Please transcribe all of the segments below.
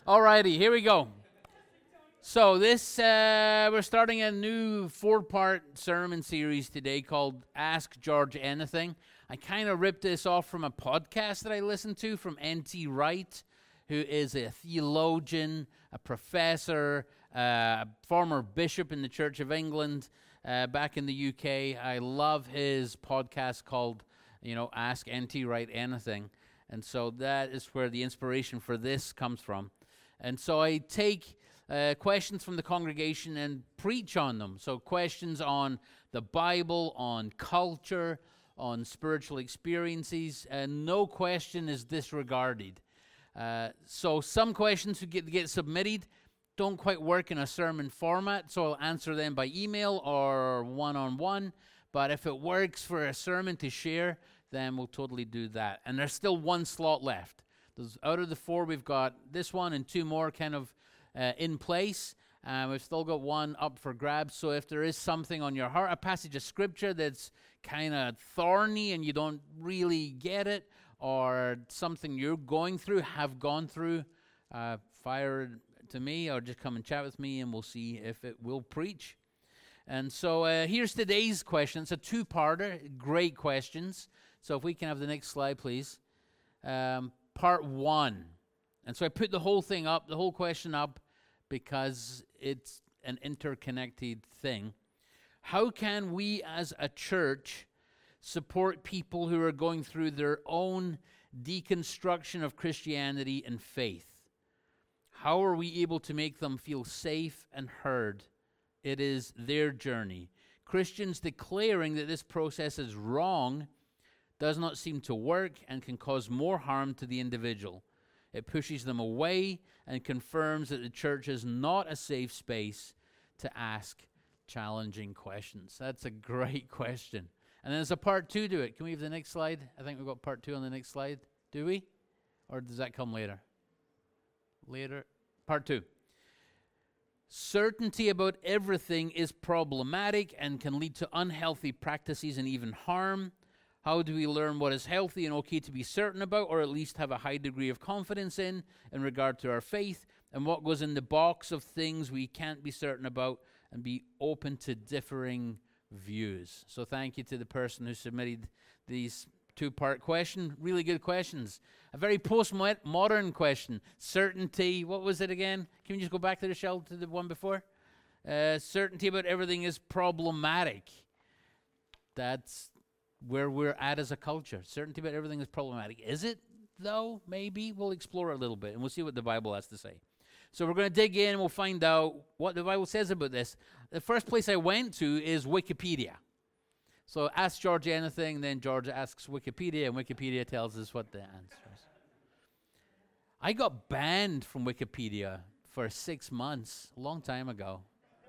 Alrighty, here we go. So this, we're starting a new 4-part sermon series today called Ask George Anything. I kind of ripped this off from a podcast that I listened to from N.T. Wright, who is a theologian, a professor, a former bishop in the Church of England back in the UK. I love his podcast called, Ask N.T. Wright Anything. And so that is where the inspiration for this comes from. And so I take questions from the congregation and preach on them. So questions on the Bible, on culture, on spiritual experiences, and no question is disregarded. So some questions who get submitted don't quite work in a sermon format, so I'll answer them by email or one-on-one. But if it works for a sermon to share, then we'll totally do that. And there's still one slot left. Out of the 4, we've got this one and 2 more kind of in place. We've still got one up for grabs. So if there is something on your heart, a passage of scripture that's kind of thorny and you don't really get it, or something you're going through, have gone through, fire it to me or just come and chat with me and we'll see if it will preach. And so here's today's question. It's a 2-parter. Great questions. So if we can have the next slide, please. Part 1. And so I put the whole thing up, the whole question up, because it's an interconnected thing. How can we as a church support people who are going through their own deconstruction of Christianity and faith? How are we able to make them feel safe and heard? It is their journey. Christians declaring that this process is wrong does not seem to work and can cause more harm to the individual. It pushes them away and confirms that the church is not a safe space to ask challenging questions. That's a great question. And then there's a part 2 to it. Can we have the next slide? I think we've got part 2 on the next slide. Do we? Or does that come later? Later? Part 2. Certainty about everything is problematic and can lead to unhealthy practices and even harm. How do we learn what is healthy and okay to be certain about, or at least have a high degree of confidence in regard to our faith, and what goes in the box of things we can't be certain about, and be open to differing views? So thank you to the person who submitted these 2-part question. Really good questions. A very postmodern question. Certainty. What was it again? Can we just go back to the shell to the one before? Certainty about everything is problematic. That's where we're at as a culture. Certainty about everything is problematic. Is it, though? Maybe. We'll explore it a little bit, and we'll see what the Bible has to say. So we're going to dig in, and we'll find out what the Bible says about this. The first place I went to is Wikipedia. So ask George anything, then George asks Wikipedia, and Wikipedia tells us what the answer is. I got banned from Wikipedia for 6 months, a long time ago.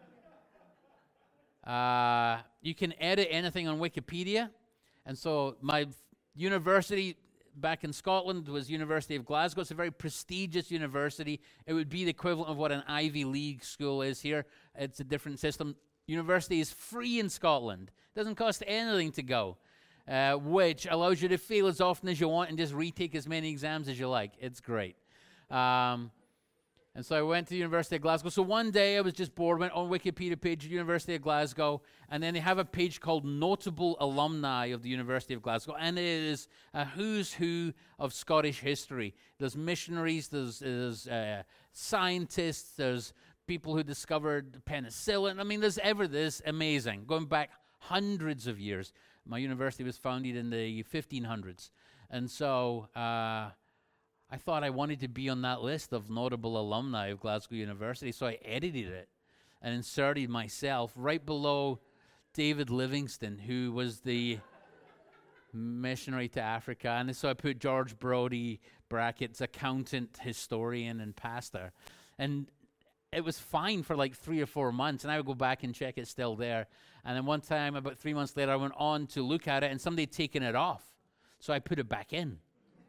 You can edit anything on Wikipedia. And so my university back in Scotland was University of Glasgow. It's a very prestigious university. It would be the equivalent of what an Ivy League school is here. It's a different system. University is free in Scotland. It doesn't cost anything to go, which allows you to fail as often as you want and just retake as many exams as you like. It's great. And so I went to the University of Glasgow. So one day I was just bored, went on Wikipedia page, University of Glasgow, and then they have a page called Notable Alumni of the University of Glasgow, and it is a who's who of Scottish history. There's missionaries, there's scientists, there's people who discovered penicillin. I mean, there's this amazing, going back hundreds of years. My university was founded in the 1500s, and so I thought I wanted to be on that list of notable alumni of Glasgow University, so I edited it and inserted myself right below David Livingstone, who was the missionary to Africa. And so I put George Brody, brackets, accountant, historian, and pastor. And it was fine for like 3 or 4 months, and I would go back and check it's still there. And then one time, about 3 months later, I went on to look at it, and somebody had taken it off. So I put it back in.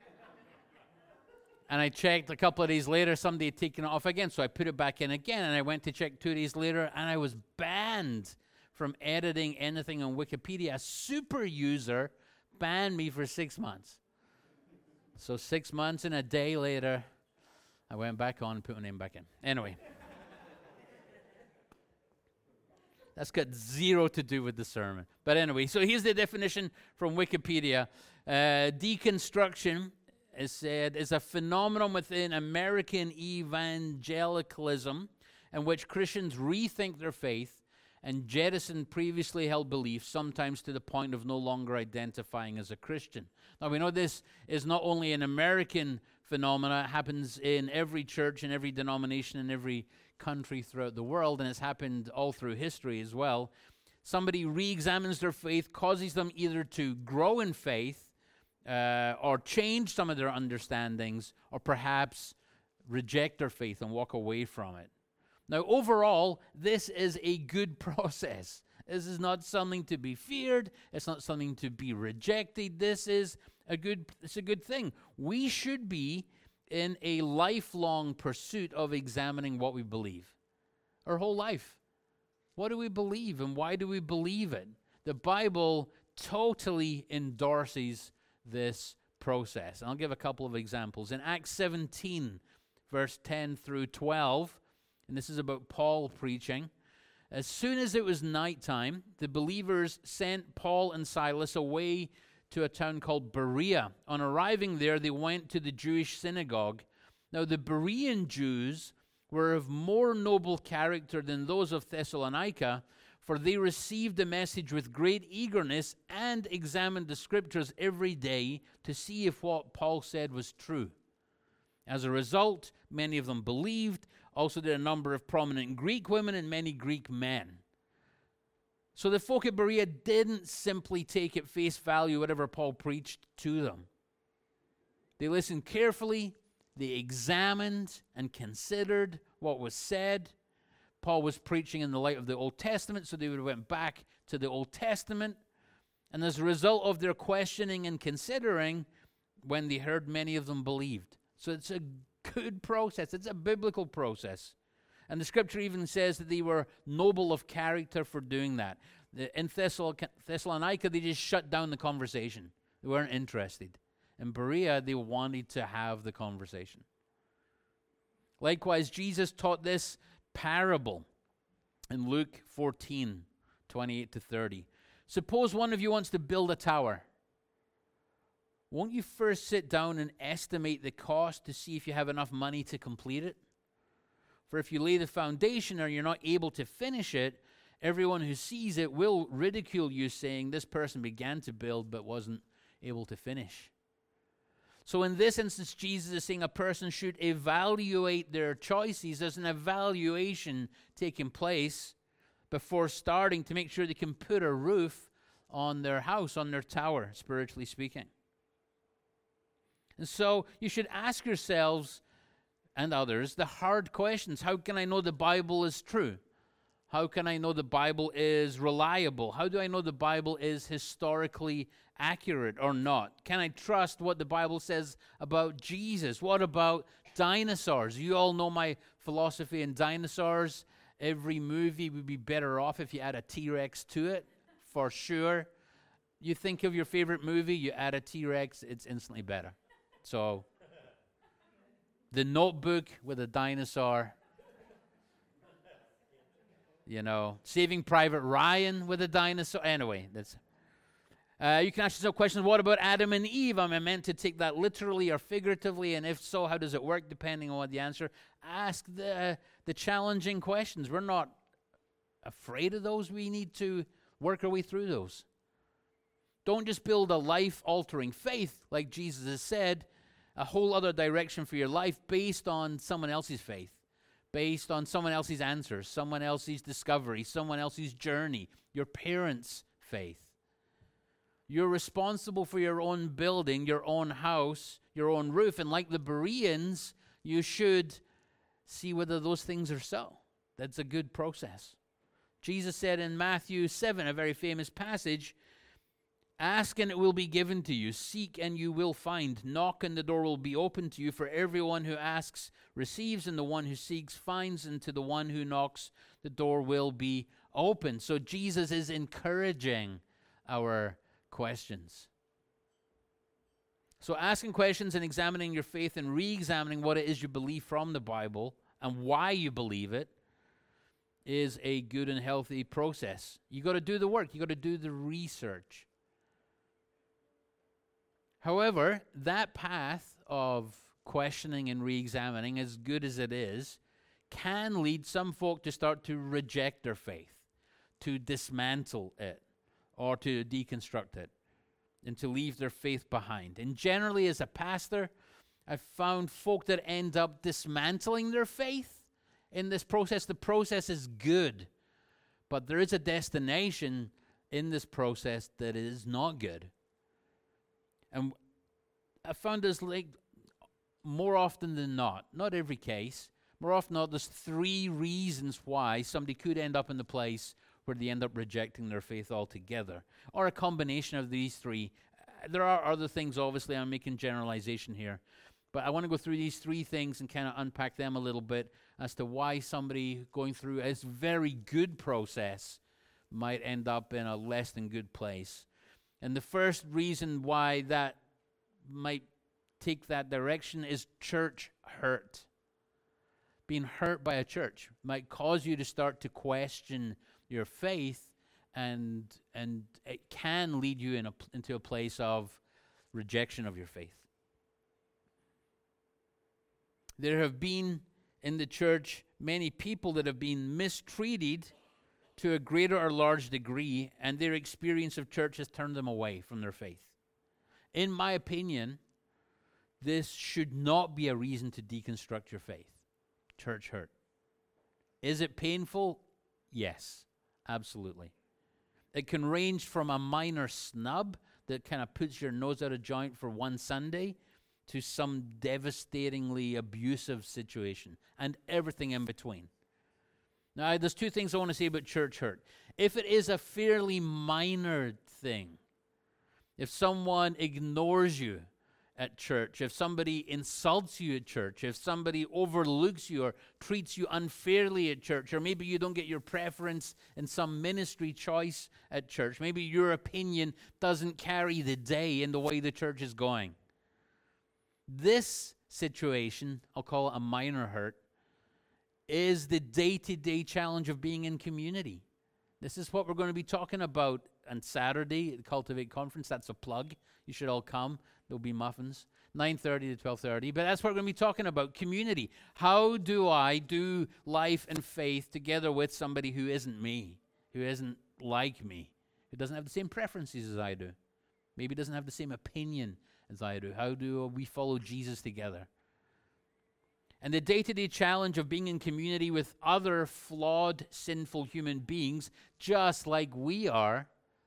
And I checked a couple of days later, somebody had taken it off again, so I put it back in again, and I went to check 2 days later, and I was banned from editing anything on Wikipedia. A super user banned me for 6 months. So 6 months and a day later, I went back on and put my name back in. Anyway. That's got zero to do with the sermon. But anyway, so here's the definition from Wikipedia. Deconstruction is said is a phenomenon within American evangelicalism in which Christians rethink their faith and jettison previously held beliefs, sometimes to the point of no longer identifying as a Christian. Now, we know this is not only an American phenomenon, it happens in every church, in every denomination, in every country throughout the world, and it's happened all through history as well. Somebody re-examines their faith, causes them either to grow in faith or change some of their understandings, or perhaps reject their faith and walk away from it. Now, overall, this is a good process. This is not something to be feared. It's not something to be rejected. It's a good thing. We should be in a lifelong pursuit of examining what we believe. Our whole life. What do we believe and why do we believe it? The Bible totally endorses this process. And I'll give a couple of examples. In Acts 17, verse 10 through 12, and this is about Paul preaching, as soon as it was nighttime, the believers sent Paul and Silas away to a town called Berea. On arriving there, they went to the Jewish synagogue. Now, the Berean Jews were of more noble character than those of Thessalonica, for they received the message with great eagerness and examined the scriptures every day to see if what Paul said was true. As a result, many of them believed. Also, there are a number of prominent Greek women and many Greek men. So the folk at Berea didn't simply take at face value whatever Paul preached to them. They listened carefully, they examined and considered what was said. Paul was preaching in the light of the Old Testament, so they would have went back to the Old Testament. And as a result of their questioning and considering, when they heard, many of them believed. So it's a good process. It's a biblical process. And the scripture even says that they were noble of character for doing that. In Thessalonica, they just shut down the conversation. They weren't interested. In Berea, they wanted to have the conversation. Likewise, Jesus taught this parable in Luke 14, 28 to 30. Suppose one of you wants to build a tower. Won't you first sit down and estimate the cost to see if you have enough money to complete it? For if you lay the foundation or you're not able to finish it, everyone who sees it will ridicule you, saying, this person began to build but wasn't able to finish. So in this instance, Jesus is saying a person should evaluate their choices. There's an evaluation taking place before starting to make sure they can put a roof on their house, on their tower, spiritually speaking. And so you should ask yourselves and others the hard questions. How can I know the Bible is true? How can I know the Bible is reliable? How do I know the Bible is historically accurate or not? Can I trust what the Bible says about Jesus? What about dinosaurs? You all know my philosophy in dinosaurs. Every movie would be better off if you add a T-Rex to it, for sure. You think of your favorite movie, you add a T-Rex, it's instantly better. So, The Notebook with a dinosaur. You know, Saving Private Ryan with a dinosaur. Anyway, that's. You can ask yourself questions. What about Adam and Eve? Am I meant to take that literally or figuratively? And if so, how does it work? Depending on what the answer. Ask the challenging questions. We're not afraid of those. We need to work our way through those. Don't just build a life-altering faith, like Jesus has said, a whole other direction for your life based on someone else's faith, based on someone else's answers, someone else's discovery, someone else's journey, your parents' faith. You're responsible for your own building, your own house, your own roof, and like the Bereans, you should see whether those things are so. That's a good process. Jesus said in Matthew 7, a very famous passage, ask and it will be given to you. Seek and you will find. Knock and the door will be opened to you. For everyone who asks receives, and the one who seeks finds, and to the one who knocks the door will be open. So Jesus is encouraging our questions. So asking questions and examining your faith and re-examining what it is you believe from the Bible and why you believe it is a good and healthy process. You got to do the work. You got to do the research. However, that path of questioning and re-examining, as good as it is, can lead some folk to start to reject their faith, to dismantle it, or to deconstruct it, and to leave their faith behind. And generally, as a pastor, I've found folk that end up dismantling their faith in this process. The process is good, but there is a destination in this process that is not good. And I found this like more often than not every case, more often than not, there's three reasons why somebody could end up in the place where they end up rejecting their faith altogether, or a combination of these three. There are other things, obviously. I'm making generalization here, but I want to go through these three things and kind of unpack them a little bit as to why somebody going through a very good process might end up in a less than good place. And the first reason why that might take that direction is church hurt. Being hurt by a church might cause you to start to question your faith, and it can lead you into a place of rejection of your faith. There have been in the church many people that have been mistreated to a greater or large degree, and their experience of church has turned them away from their faith. In my opinion, this should not be a reason to deconstruct your faith. Church hurt. Is it painful? Yes, absolutely. It can range from a minor snub that kind of puts your nose out of joint for one Sunday to some devastatingly abusive situation and everything in between. Now, there's two things I want to say about church hurt. If it is a fairly minor thing, if someone ignores you at church, if somebody insults you at church, if somebody overlooks you or treats you unfairly at church, or maybe you don't get your preference in some ministry choice at church, maybe your opinion doesn't carry the day in the way the church is going. This situation, I'll call it a minor hurt, is the day-to-day challenge of being in community. This is what we're going to be talking about on Saturday at the Cultivate Conference. That's a plug. You should all come. There'll be muffins, 9:30 to 12:30. But that's what we're going to be talking about, community. How do I do life and faith together with somebody who isn't me, who isn't like me, who doesn't have the same preferences as I do, maybe doesn't have the same opinion as I do? How do we follow Jesus together? And the day-to-day challenge of being in community with other flawed, sinful human beings, just like we are,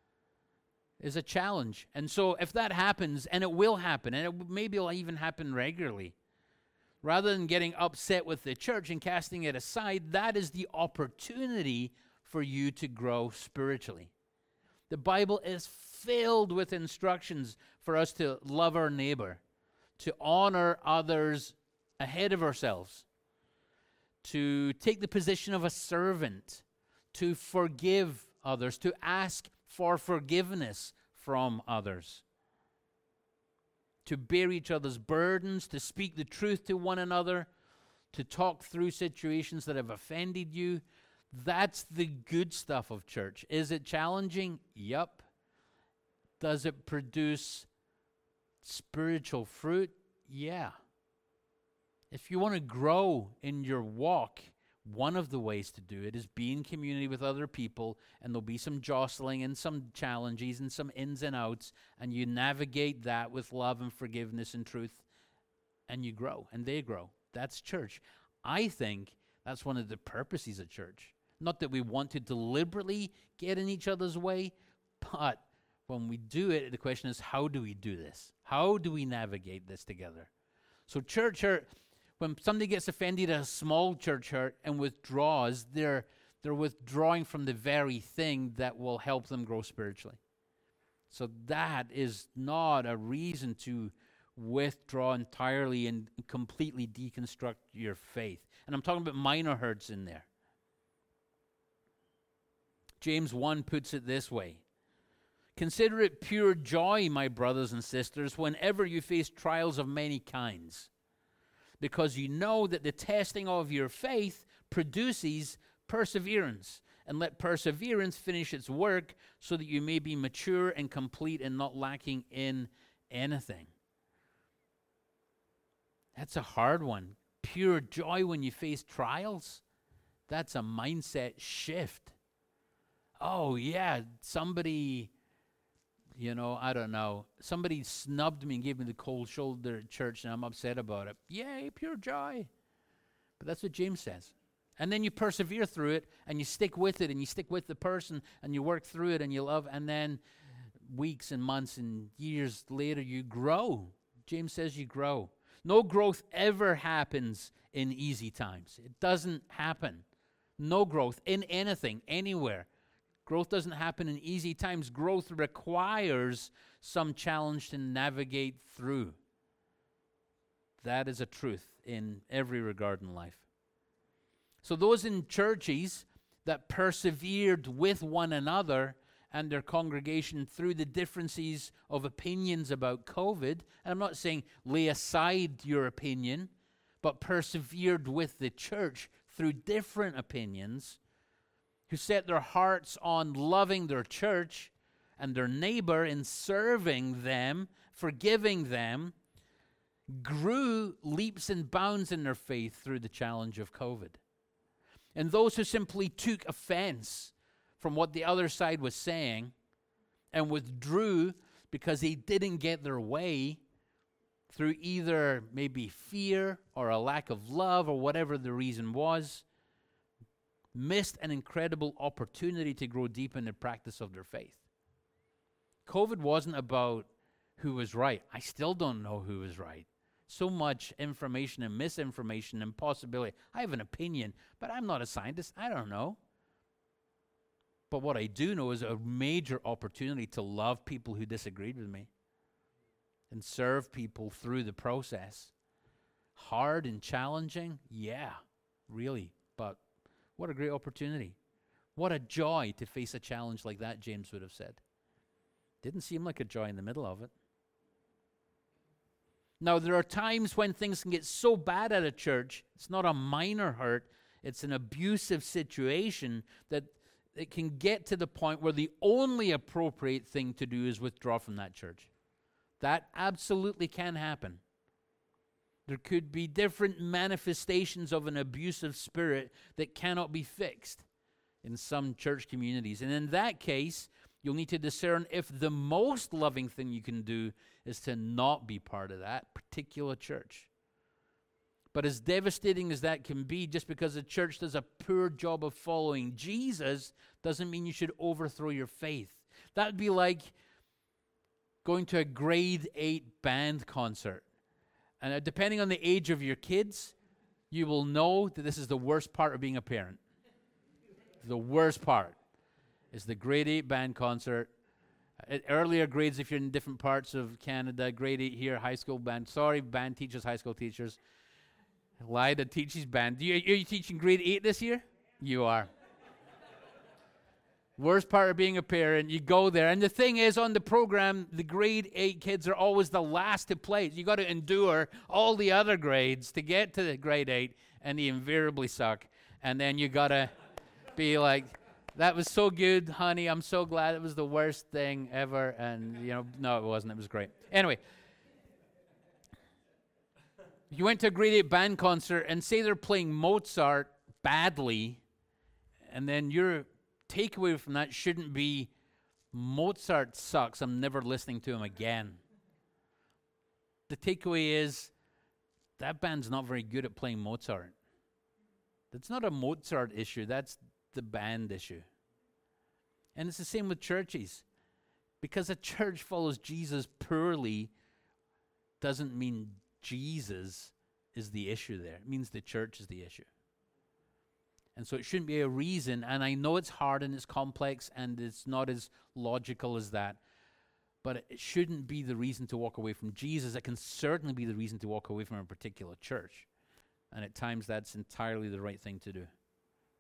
is a challenge. And so if that happens, and it will happen, and maybe it'll even happen regularly, rather than getting upset with the church and casting it aside, that is the opportunity for you to grow spiritually. The Bible is filled with instructions for us to love our neighbor, to honor others ahead of ourselves, to take the position of a servant, to forgive others, to ask for forgiveness from others, to bear each other's burdens, to speak the truth to one another, to talk through situations that have offended you. That's the good stuff of church. Is it challenging? Yup. Does it produce spiritual fruit? Yeah. If you want to grow in your walk, one of the ways to do it is be in community with other people, and there'll be some jostling and some challenges and some ins and outs, and you navigate that with love and forgiveness and truth, and you grow, and they grow. That's church. I think that's one of the purposes of church. Not that we want to deliberately get in each other's way, but when we do it, the question is, how do we do this? How do we navigate this together? So church hurt, when somebody gets offended at a small church hurt and withdraws, they're withdrawing from the very thing that will help them grow spiritually. So that is not a reason to withdraw entirely and completely deconstruct your faith. And I'm talking about minor hurts in there. James 1 puts it this way: Consider it pure joy, my brothers and sisters, whenever you face trials of many kinds, because you know that the testing of your faith produces perseverance. And let perseverance finish its work, so that you may be mature and complete and not lacking in anything. That's a hard one. Pure joy when you face trials. That's a mindset shift. Oh, yeah, somebody, I don't know. Somebody snubbed me and gave me the cold shoulder at church, and I'm upset about it. Yay, pure joy. But that's what James says. And then you persevere through it, and you stick with it, and you stick with the person, and you work through it, and you love, and then weeks and months and years later, you grow. James says you grow. No growth ever happens in easy times. It doesn't happen. No growth in anything, anywhere. Growth doesn't happen in easy times. Growth requires some challenge to navigate through. That is a truth in every regard in life. So those in churches that persevered with one another and their congregation through the differences of opinions about COVID, and I'm not saying lay aside your opinion, but persevered with the church through different opinions, who set their hearts on loving their church and their neighbor and serving them, forgiving them, grew leaps and bounds in their faith through the challenge of COVID. And those who simply took offense from what the other side was saying and withdrew because they didn't get their way through either maybe fear or a lack of love or whatever the reason was, missed an incredible opportunity to grow deep in the practice of their faith. COVID wasn't about who was right. I still don't know who was right. So much information and misinformation and possibility. I have an opinion, but I'm not a scientist. I don't know. But what I do know is a major opportunity to love people who disagreed with me and serve people through the process. Hard and challenging? Yeah, really. But what a great opportunity. What a joy to face a challenge like that, James would have said. Didn't seem like a joy in the middle of it. Now, there are times when things can get so bad at a church, it's not a minor hurt, it's an abusive situation, that it can get to the point where the only appropriate thing to do is withdraw from that church. That absolutely can happen. There could be different manifestations of an abusive spirit that cannot be fixed in some church communities. And in that case, you'll need to discern if the most loving thing you can do is to not be part of that particular church. But as devastating as that can be, just because a church does a poor job of following Jesus doesn't mean you should overthrow your faith. That'd be like going to a grade 8 band concert. And depending on the age of your kids, you will know that this is the worst part of being a parent. The worst part is the grade 8 band concert. At earlier grades, if you're in different parts of Canada, grade 8 here, high school band. Sorry, band teachers, high school teachers. Lida teaches band. Are you teaching grade 8 this year? You are. Worst part of being a parent, you go there. And the thing is, on the program, the grade 8 kids are always the last to play. You got to endure all the other grades to get to the grade 8, and they invariably suck. And then you got to be like, that was so good, honey. I'm so glad. It was the worst thing ever. And, no, it wasn't. It was great. Anyway, you went to a grade 8 band concert, and say they're playing Mozart badly, and then your takeaway from that shouldn't be, Mozart sucks, I'm never listening to him again. The takeaway is, that band's not very good at playing Mozart. That's not a Mozart issue, that's the band issue. And it's the same with churches. Because a church follows Jesus poorly doesn't mean Jesus is the issue there. It means the church is the issue. And so it shouldn't be a reason, and I know it's hard and it's complex and it's not as logical as that, but it shouldn't be the reason to walk away from Jesus. It can certainly be the reason to walk away from a particular church. And at times that's entirely the right thing to do.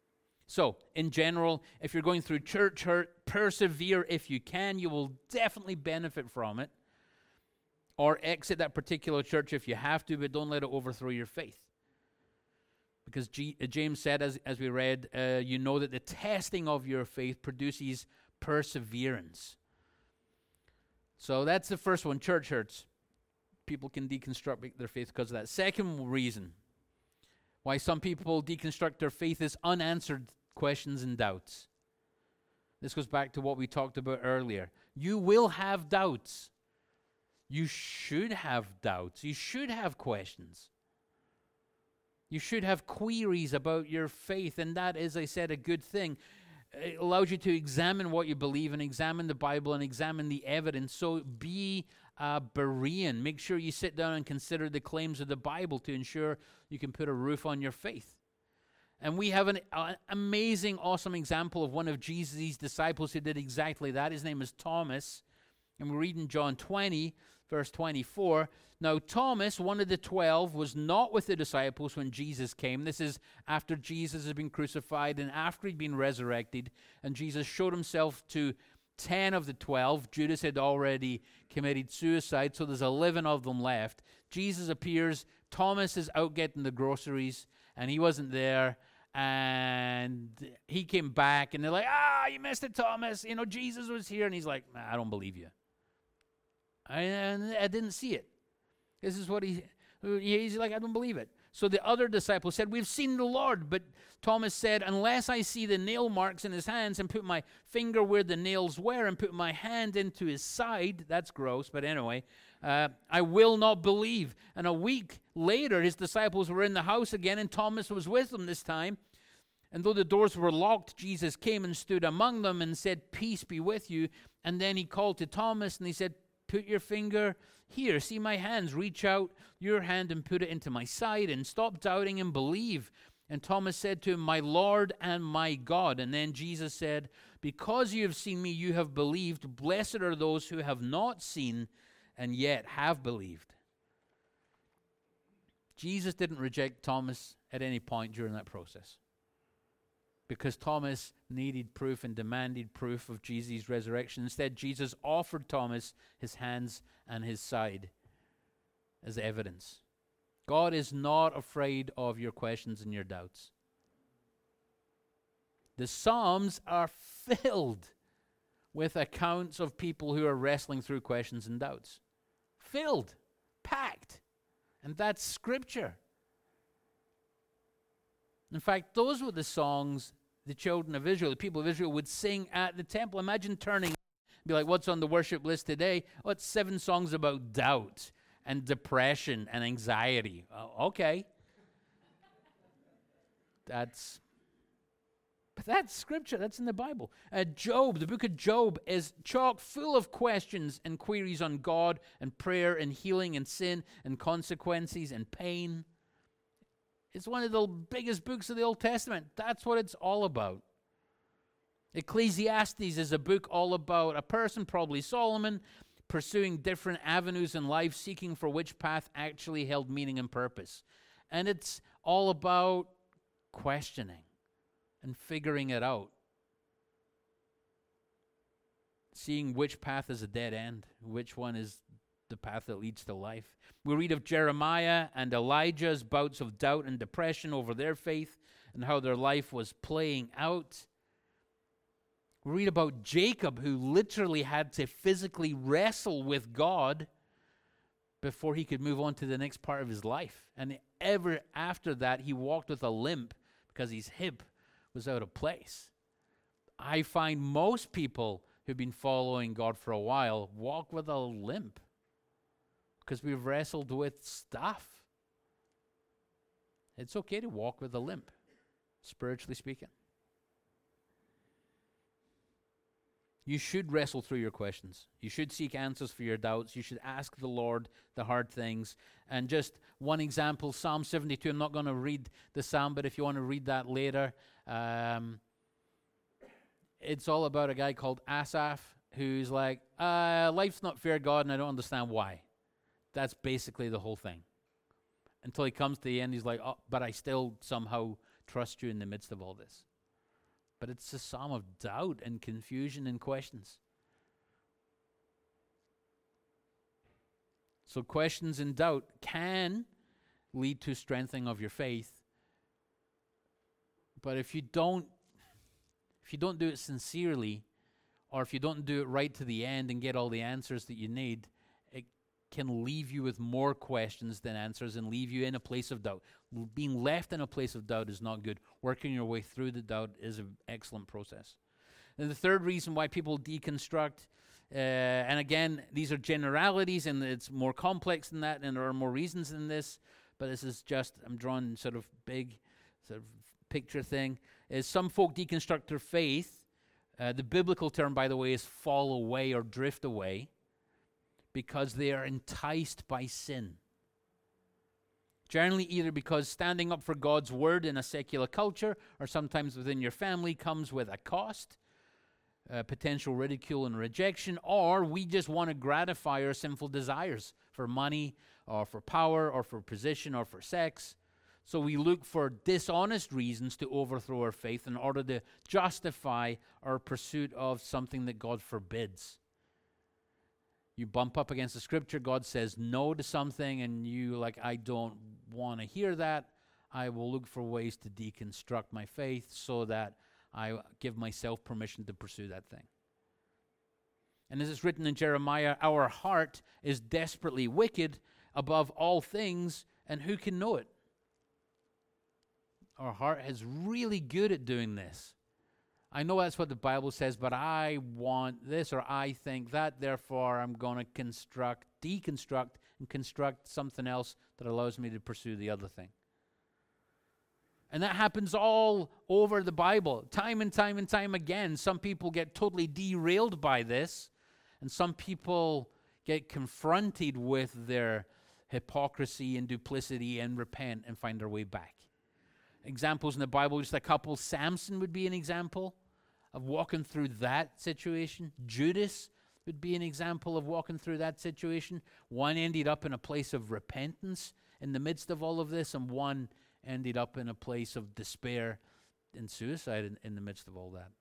So, in general, if you're going through church hurt, persevere if you can. You will definitely benefit from it. Or exit that particular church if you have to, but don't let it overthrow your faith. Because James said, as we read, you know that the testing of your faith produces perseverance. So that's the first one, church hurts. People can deconstruct their faith because of that. Second reason why some people deconstruct their faith is unanswered questions and doubts. This goes back to what we talked about earlier. You will have doubts. You should have doubts. You should have questions. You should have queries about your faith, and that is, I said, a good thing. It allows you to examine what you believe and examine the Bible and examine the evidence. So be a Berean. Make sure you sit down and consider the claims of the Bible to ensure you can put a roof on your faith. And we have an amazing, awesome example of one of Jesus' disciples who did exactly that. His name is Thomas. And we read in John 20, verse 24. Now, Thomas, one of the 12, was not with the disciples when Jesus came. This is after Jesus had been crucified and after he'd been resurrected. And Jesus showed himself to 10 of the 12. Judas had already committed suicide, so there's 11 of them left. Jesus appears. Thomas is out getting the groceries, and he wasn't there. And he came back, and they're like, you missed it, Thomas. You know, Jesus was here. And he's like, I don't believe you. I didn't see it. This is what he's like, I don't believe it. So the other disciples said, we've seen the Lord. But Thomas said, unless I see the nail marks in his hands and put my finger where the nails were and put my hand into his side, that's gross, but anyway, I will not believe. And a week later, his disciples were in the house again, and Thomas was with them this time. And though the doors were locked, Jesus came and stood among them and said, peace be with you. And then he called to Thomas and he said, put your finger here, see my hands, reach out your hand and put it into my side, and stop doubting and believe. And Thomas said to him, my Lord and my God. And then Jesus said, because you have seen me, you have believed. Blessed are those who have not seen and yet have believed. Jesus didn't reject Thomas at any point during that process, because Thomas needed proof and demanded proof of Jesus' resurrection. Instead, Jesus offered Thomas his hands and his side as evidence. God is not afraid of your questions and your doubts. The Psalms are filled with accounts of people who are wrestling through questions and doubts. Filled, packed. And that's Scripture. In fact, those were the songs the children of Israel, the people of Israel, would sing at the temple. Imagine turning, be like, what's on the worship list today? Oh, it's 7 songs about doubt and depression and anxiety. Okay. That's Scripture. That's in the Bible. Job, the book of Job, is chock full of questions and queries on God and prayer and healing and sin and consequences and pain. It's one of the biggest books of the Old Testament. That's what it's all about. Ecclesiastes is a book all about a person, probably Solomon, pursuing different avenues in life, seeking for which path actually held meaning and purpose. And it's all about questioning and figuring it out. Seeing which path is a dead end, which one is the path that leads to life. We read of Jeremiah and Elijah's bouts of doubt and depression over their faith and how their life was playing out. We read about Jacob, who literally had to physically wrestle with God before he could move on to the next part of his life. And ever after that, he walked with a limp because his hip was out of place. I find most people who've been following God for a while walk with a limp because we've wrestled with stuff. It's okay to walk with a limp, spiritually speaking. You should wrestle through your questions. You should seek answers for your doubts. You should ask the Lord the hard things. And just one example, Psalm 72. I'm not going to read the psalm, but if you want to read that later, it's all about a guy called Asaph who's like, life's not fair, God, and I don't understand why. That's basically the whole thing. Until he comes to the end, he's like, oh, but I still somehow trust you in the midst of all this. but it's a psalm of doubt and confusion and questions. So questions and doubt can lead to strengthening of your faith. But if you don't do it sincerely, or if you don't do it right to the end and get all the answers that you need, it can leave you with more questions than answers and leave you in a place of doubt. Being left in a place of doubt is not good. Working your way through the doubt is an excellent process. And the third reason why people deconstruct, and again, these are generalities, and it's more complex than that, and there are more reasons than this, but this is just, I'm drawing sort of big sort of picture thing, is some folk deconstruct their faith. The biblical term, by the way, is fall away or drift away, because they are enticed by sin. Generally, either because standing up for God's word in a secular culture, or sometimes within your family, comes with a cost, potential ridicule and rejection, or we just want to gratify our sinful desires for money, or for power, or for position, or for sex. So we look for dishonest reasons to overthrow our faith in order to justify our pursuit of something that God forbids. You bump up against the scripture, God says no to something, and you like, I don't want to hear that. I will look for ways to deconstruct my faith so that I give myself permission to pursue that thing. And as it's written in Jeremiah, our heart is desperately wicked above all things, and who can know it? Our heart is really good at doing this. I know that's what the Bible says, but I want this, or I think that, therefore I'm going to deconstruct, and construct something else that allows me to pursue the other thing. And that happens all over the Bible, time and time and time again. Some people get totally derailed by this, and some people get confronted with their hypocrisy and duplicity and repent and find their way back. Examples in the Bible, just a couple. Samson would be an example of walking through that situation. Judas would be an example of walking through that situation. One ended up in a place of repentance in the midst of all of this, and one ended up in a place of despair and suicide in the midst of all that.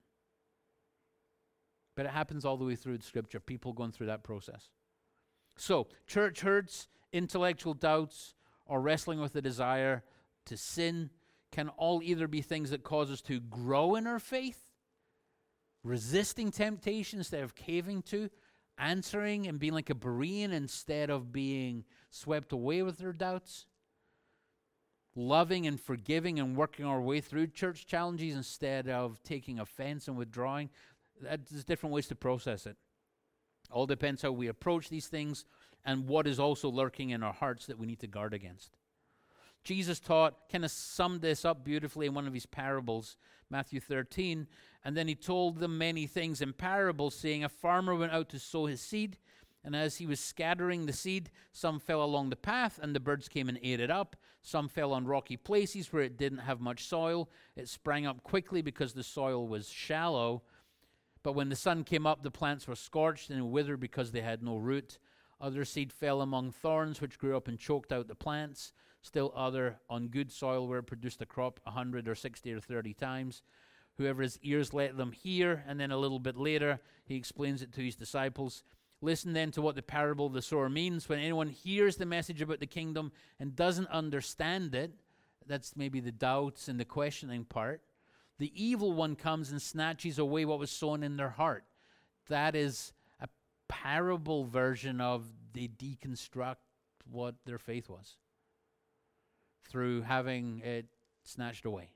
But it happens all the way through the scripture, people going through that process. So, church hurts, intellectual doubts, or wrestling with the desire to sin can all either be things that cause us to grow in our faith, resisting temptation instead of caving to, answering and being like a Berean instead of being swept away with their doubts, loving and forgiving and working our way through church challenges instead of taking offense and withdrawing. There's different ways to process it. All depends how we approach these things and what is also lurking in our hearts that we need to guard against. Jesus kind of summed this up beautifully in one of his parables, Matthew 13, and then he told them many things in parables, saying, a farmer went out to sow his seed, and as he was scattering the seed, some fell along the path, and the birds came and ate it up. Some fell on rocky places where it didn't have much soil. It sprang up quickly because the soil was shallow. But when the sun came up, the plants were scorched and withered because they had no root. Other seed fell among thorns, which grew up and choked out the plants. Still other on good soil where it produced a crop 100 or 60 or 30 times. Whoever has ears, let them hear. And then a little bit later, he explains it to his disciples. Listen then to what the parable of the sower means. When anyone hears the message about the kingdom and doesn't understand it, that's maybe the doubts and the questioning part. The evil one comes and snatches away what was sown in their heart. That is a parable version of they deconstruct what their faith was through having it snatched away.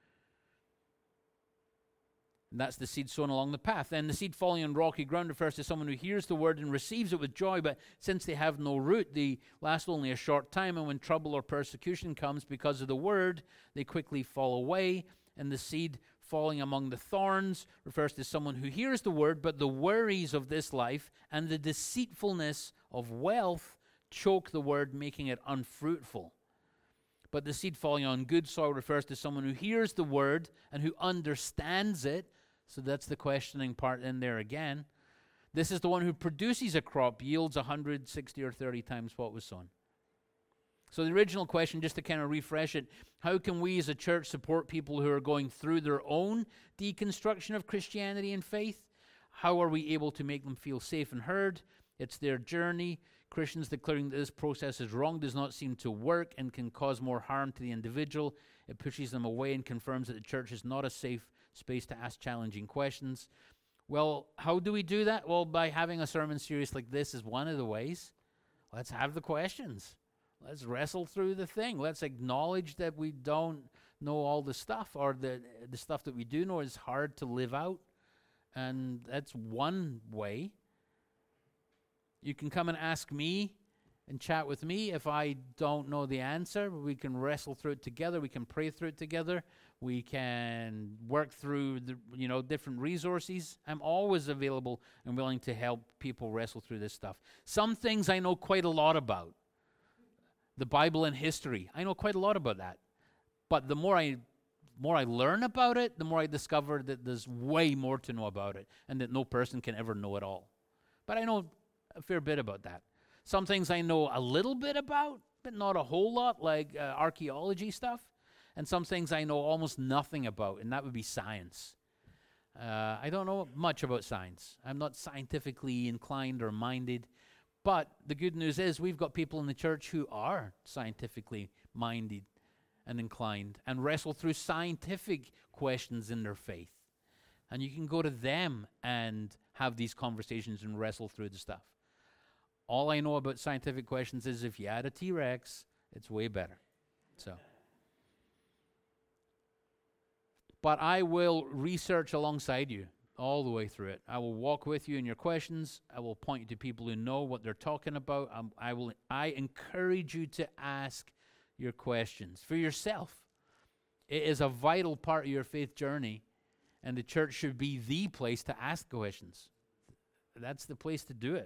And that's the seed sown along the path. And the seed falling on rocky ground refers to someone who hears the word and receives it with joy, but since they have no root, they last only a short time, and when trouble or persecution comes because of the word, they quickly fall away. And the seed falling among the thorns refers to someone who hears the word, but the worries of this life and the deceitfulness of wealth choke the word, making it unfruitful. But the seed falling on good soil refers to someone who hears the word and who understands it. So that's the questioning part in there again. This is the one who produces a crop, yields 160 or 30 times what was sown. So the original question, just to kind of refresh it, how can we as a church support people who are going through their own deconstruction of Christianity and faith? How are we able to make them feel safe and heard? It's their journey. Christians declaring that this process is wrong does not seem to work and can cause more harm to the individual. It pushes them away and confirms that the church is not a safe space to ask challenging questions. Well, how do we do that? Well, by having a sermon series like this is one of the ways. Let's have the questions. Let's wrestle through the thing. Let's acknowledge that we don't know all the stuff, or the stuff that we do know is hard to live out. And that's one way. You can come and ask me and chat with me. If I don't know the answer, we can wrestle through it together. We can pray through it together. We can work through the different resources. I'm always available and willing to help people wrestle through this stuff. Some things I know quite a lot about. The Bible and history. I know quite a lot about that. But the more I learn about it, the more I discover that there's way more to know about it and that no person can ever know it all. But I know a fair bit about that. Some things I know a little bit about, but not a whole lot, like archaeology stuff. And some things I know almost nothing about, and that would be science. I don't know much about science. I'm not scientifically inclined or minded. But the good news is we've got people in the church who are scientifically minded and inclined and wrestle through scientific questions in their faith. And you can go to them and have these conversations and wrestle through the stuff. All I know about scientific questions is if you add a T-Rex, it's way better. But I will research alongside you all the way through it. I will walk with you in your questions. I will point you to people who know what they're talking about. I encourage you to ask your questions for yourself. It is a vital part of your faith journey, and the church should be the place to ask questions. That's the place to do it.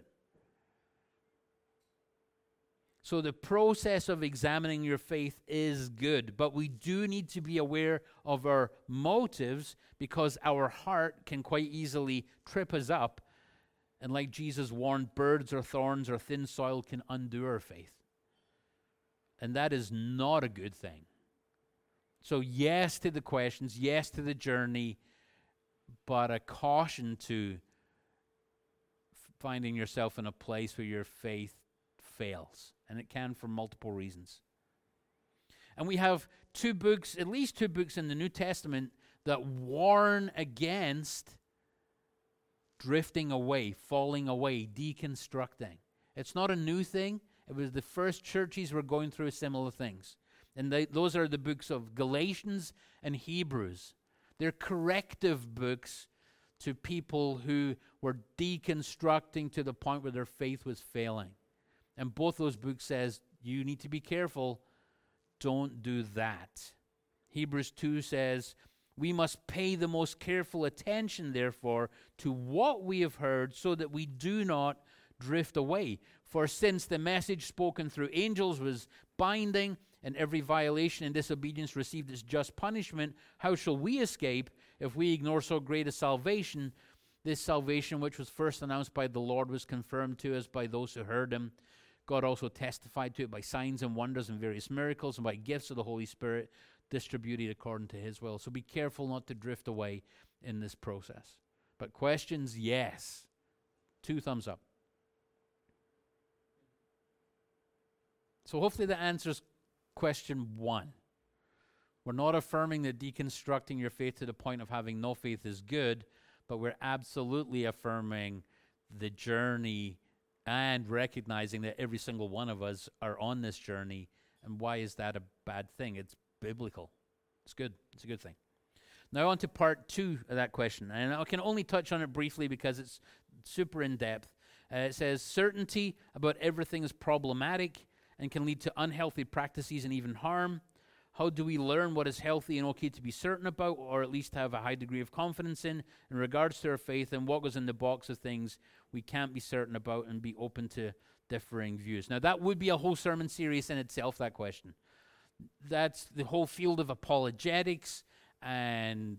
So the process of examining your faith is good, but we do need to be aware of our motives because our heart can quite easily trip us up. And like Jesus warned, birds or thorns or thin soil can undo our faith. And that is not a good thing. So yes to the questions, yes to the journey, but a caution to finding yourself in a place where your faith fails. And it can for multiple reasons. And we have at least two books in the New Testament that warn against drifting away, falling away, deconstructing. It's not a new thing. It was the first churches were going through similar things. And those are the books of Galatians and Hebrews. They're corrective books to people who were deconstructing to the point where their faith was failing. And both those books says, you need to be careful. Don't do that. Hebrews 2 says, we must pay the most careful attention, therefore, to what we have heard so that we do not drift away. For since the message spoken through angels was binding and every violation and disobedience received its just punishment, how shall we escape if we ignore so great a salvation? This salvation, which was first announced by the Lord, was confirmed to us by those who heard him. God also testified to it by signs and wonders and various miracles and by gifts of the Holy Spirit distributed according to his will. So be careful not to drift away in this process. But questions, yes. 2 thumbs up. So hopefully that answers question 1. We're not affirming that deconstructing your faith to the point of having no faith is good, but we're absolutely affirming the journey and recognizing that every single one of us are on this journey. And why is that a bad thing? It's biblical. It's good. It's a good thing. Now on to part 2 of that question. And I can only touch on it briefly because it's super in-depth. It says, certainty about everything is problematic and can lead to unhealthy practices and even harm. How do we learn what is healthy and okay to be certain about, or at least have a high degree of confidence in regards to our faith, and what goes in the box of things we can't be certain about and be open to differing views? Now, that would be a whole sermon series in itself, that question. That's the whole field of apologetics and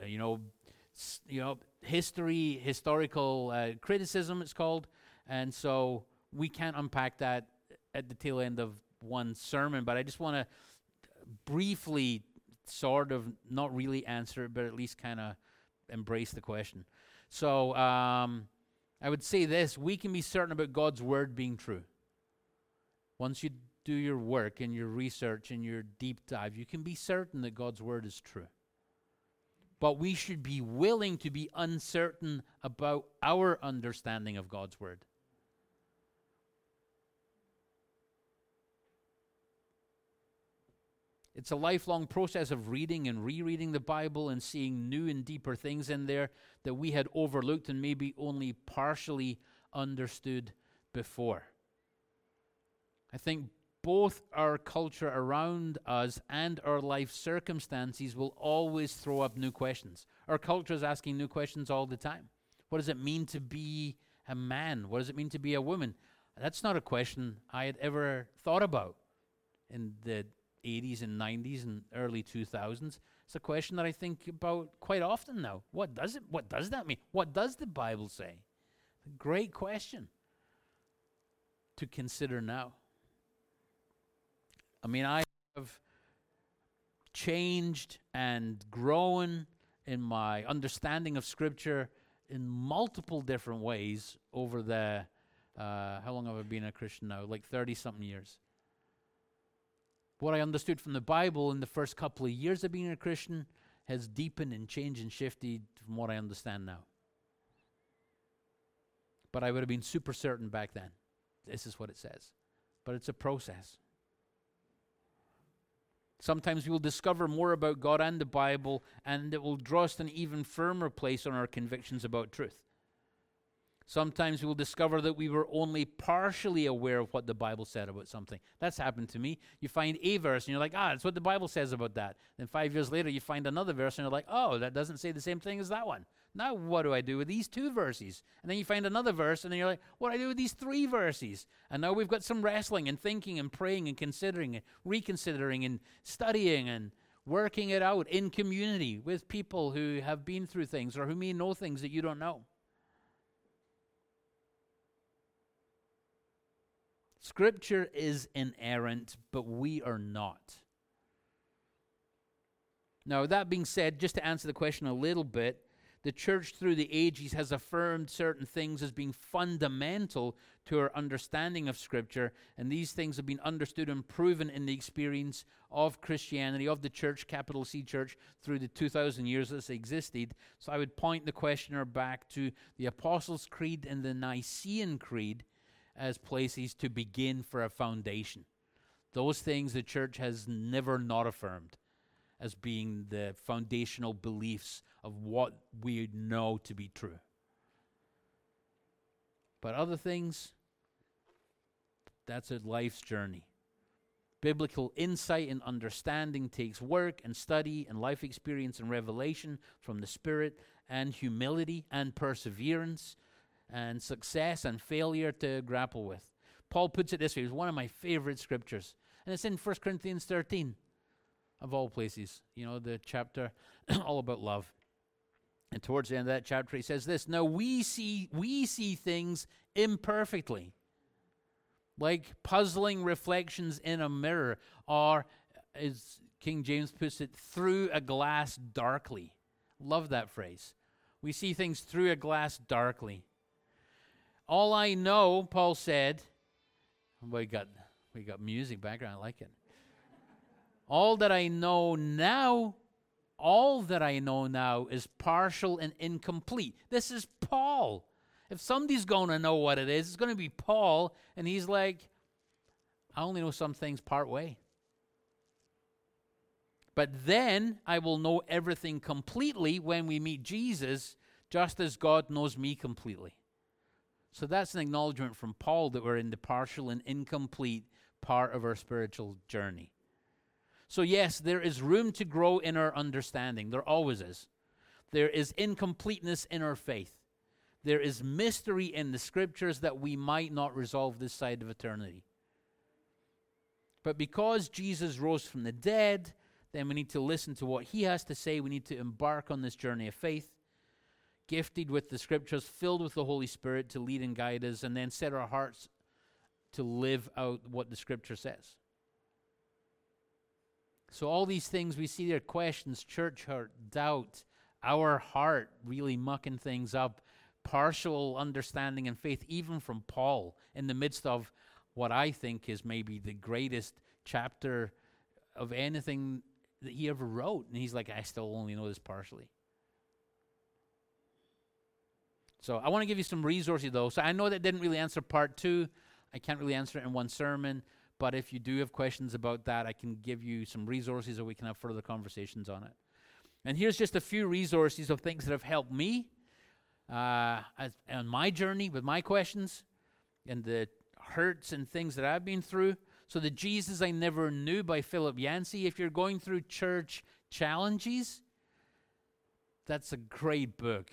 historical criticism, it's called. And so we can't unpack that at the tail end of one sermon, but I just want to briefly sort of not really answer it, but at least kind of embrace the question. So I would say this: we can be certain about God's word being true. Once you do your work and your research and your deep dive, you can be certain that God's word is true. But we should be willing to be uncertain about our understanding of God's word. It's a lifelong process of reading and rereading the Bible and seeing new and deeper things in there that we had overlooked and maybe only partially understood before. I think both our culture around us and our life circumstances will always throw up new questions. Our culture is asking new questions all the time. What does it mean to be a man? What does it mean to be a woman? That's not a question I had ever thought about in the 80s and 90s and early 2000s. It's a question that I think about quite often now. What does that mean? What does the Bible say? Great question to consider now. I mean, I have changed and grown in my understanding of Scripture in multiple different ways over the, how long have I been a Christian now? Like 30-something years. What I understood from the Bible in the first couple of years of being a Christian has deepened and changed and shifted from what I understand now. But I would have been super certain back then. This is what it says. But it's a process. Sometimes we will discover more about God and the Bible, and it will draw us to an even firmer place on our convictions about truth. Sometimes we will discover that we were only partially aware of what the Bible said about something. That's happened to me. You find a verse, and you're like, that's what the Bible says about that. Then 5 years later, you find another verse, and you're like, that doesn't say the same thing as that one. Now what do I do with these 2 verses? And then you find another verse, and then you're like, what do I do with these 3 verses? And now we've got some wrestling and thinking and praying and considering and reconsidering and studying and working it out in community with people who have been through things or who may know things that you don't know. Scripture is inerrant, but we are not. Now, that being said, just to answer the question a little bit, the church through the ages has affirmed certain things as being fundamental to our understanding of Scripture, and these things have been understood and proven in the experience of Christianity, of the church, capital C church, through the 2,000 years that it's existed. So I would point the questioner back to the Apostles' Creed and the Nicene Creed as places to begin for a foundation. Those things the church has never not affirmed as being the foundational beliefs of what we know to be true. But other things, that's a life's journey. Biblical insight and understanding takes work and study and life experience and revelation from the Spirit and humility and perseverance and success and failure to grapple with. Paul puts it this way. It's one of my favorite scriptures. And it's in 1 Corinthians 13, of all places. You know, the chapter all about love. And towards the end of that chapter, he says this: now we see things imperfectly, like puzzling reflections in a mirror, or, as King James puts it, through a glass darkly. Love that phrase. We see things through a glass darkly. All I know, Paul said, we got music background, I like it. All that I know now is partial and incomplete. This is Paul. If somebody's going to know what it is, it's going to be Paul. And he's like, I only know some things part way. But then I will know everything completely when we meet Jesus, just as God knows me completely. So that's an acknowledgement from Paul that we're in the partial and incomplete part of our spiritual journey. So yes, there is room to grow in our understanding. There always is. There is incompleteness in our faith. There is mystery in the Scriptures that we might not resolve this side of eternity. But because Jesus rose from the dead, then we need to listen to what he has to say. We need to embark on this journey of faith, gifted with the Scriptures, filled with the Holy Spirit to lead and guide us, and then set our hearts to live out what the Scripture says. So all these things we see there, questions, church hurt, doubt, our heart really mucking things up, partial understanding and faith, even from Paul, in the midst of what I think is maybe the greatest chapter of anything that he ever wrote. And he's like, I still only know this partially. So I want to give you some resources, though. So I know that didn't really answer part 2. I can't really answer it in one sermon. But if you do have questions about that, I can give you some resources or we can have further conversations on it. And here's just a few resources of things that have helped me on my journey with my questions and the hurts and things that I've been through. So The Jesus I Never Knew by Philip Yancey. If you're going through church challenges, that's a great book.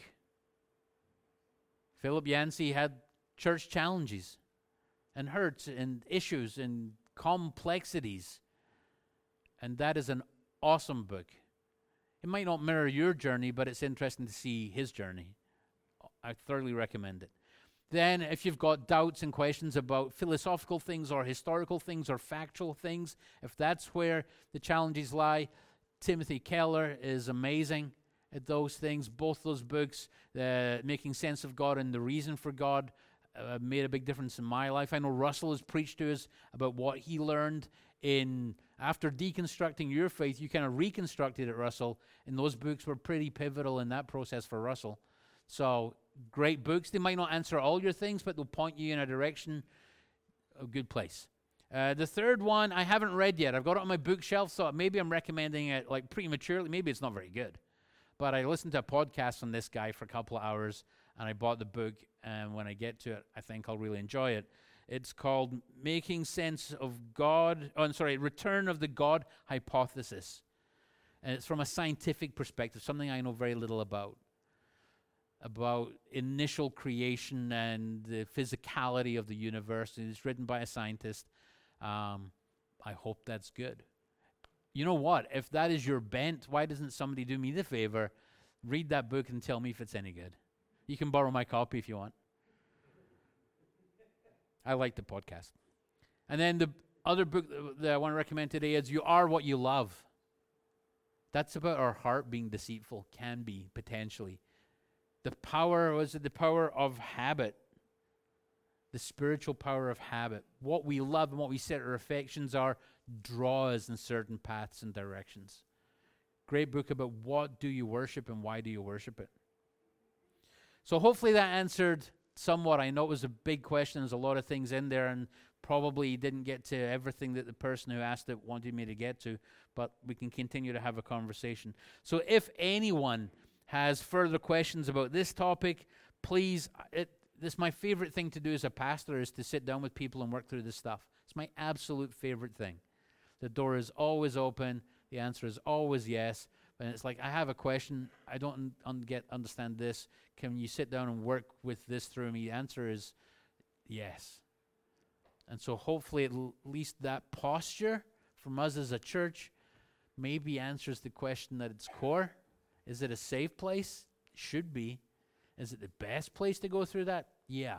Philip Yancey had church challenges and hurts and issues and complexities. And that is an awesome book. It might not mirror your journey, but it's interesting to see his journey. I thoroughly recommend it. Then, if you've got doubts and questions about philosophical things or historical things or factual things, if that's where the challenges lie, Timothy Keller is amazing at those things. Both those books, Making Sense of God and The Reason for God, made a big difference in my life. I know Russell has preached to us about what he learned after deconstructing your faith. You kind of reconstructed it, Russell, and those books were pretty pivotal in that process for Russell. So, great books. They might not answer all your things, but they'll point you in a direction, a good place. The third one I haven't read yet. I've got it on my bookshelf, so maybe I'm recommending it like prematurely. Maybe it's not very good. But I listened to a podcast on this guy for a couple of hours, and I bought the book, and when I get to it, I think I'll really enjoy it. It's called Making Sense of God, Return of the God Hypothesis. And it's from a scientific perspective, something I know very little about initial creation and the physicality of the universe. And it's written by a scientist. I hope that's good. You know what? If that is your bent, why doesn't somebody do me the favor, read that book and tell me if it's any good? You can borrow my copy if you want. I like the podcast. And then the other book that I want to recommend today is You Are What You Love. That's about our heart being deceitful, can be, potentially. The power of habit. The spiritual power of habit. What we love and what we set our affections are draw us in certain paths and directions. Great book about what do you worship and why do you worship it. So hopefully that answered somewhat. I know it was a big question. There's a lot of things in there and probably didn't get to everything that the person who asked it wanted me to get to, but we can continue to have a conversation. So if anyone has further questions about this topic, please, this is my favorite thing to do as a pastor, is to sit down with people and work through this stuff. It's my absolute favorite thing. The door is always open. The answer is always yes. And it's like, I have a question. I don't understand this. Can you sit down and work with this through me? The answer is yes. And so hopefully at least that posture from us as a church maybe answers the question at its core. Is it a safe place? It should be. Is it the best place to go through that? Yeah.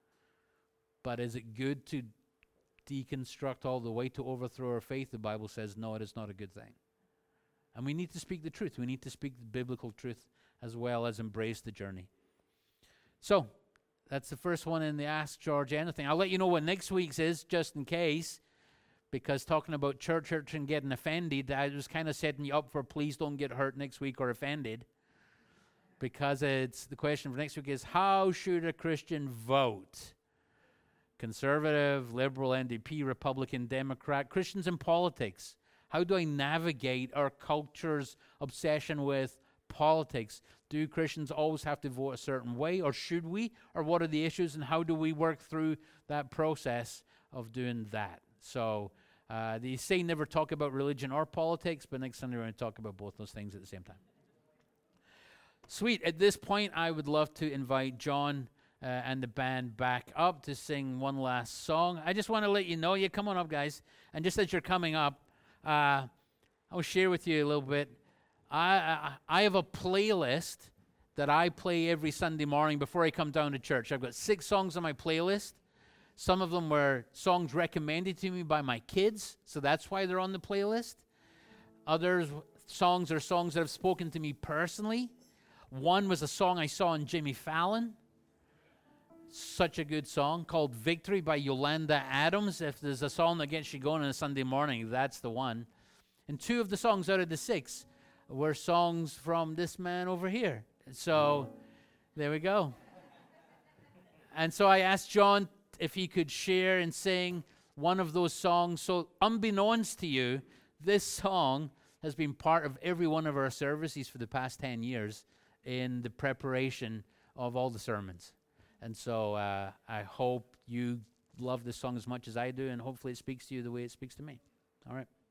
But is it good to deconstruct all the way to overthrow our faith? The Bible says no, it is not a good thing. And we need to speak the truth. We need to speak the biblical truth as well as embrace the journey. So, that's the first one in the Ask George Anything. I'll let you know what next week's is, just in case, because talking about church hurt and getting offended, I was kind of setting you up for please don't get hurt next week or offended, because it's the question for next week is, how should a Christian vote? Conservative, liberal, NDP, Republican, Democrat, Christians in politics. How do I navigate our culture's obsession with politics? Do Christians always have to vote a certain way, or should we? Or what are the issues, and how do we work through that process of doing that? So they say never talk about religion or politics, but next Sunday we're going to talk about both those things at the same time. Sweet. At this point, I would love to invite John and the band back up to sing one last song. I just want to let you know, come on up, guys. And just as you're coming up, I'll share with you a little bit. I have a playlist that I play every Sunday morning before I come down to church. I've got 6 songs on my playlist. Some of them were songs recommended to me by my kids, so that's why they're on the playlist. Others songs are songs that have spoken to me personally. One was a song I saw on Jimmy Fallon. Such a good song called Victory by Yolanda Adams. If there's a song that gets you going on a Sunday morning, that's the one. And 2 of the songs out of the 6 were songs from this man over here. So there we go. And so I asked John if he could share and sing one of those songs. So unbeknownst to you, this song has been part of every one of our services for the past 10 years in the preparation of all the sermons. And so I hope you love this song as much as I do, and hopefully it speaks to you the way it speaks to me. All right.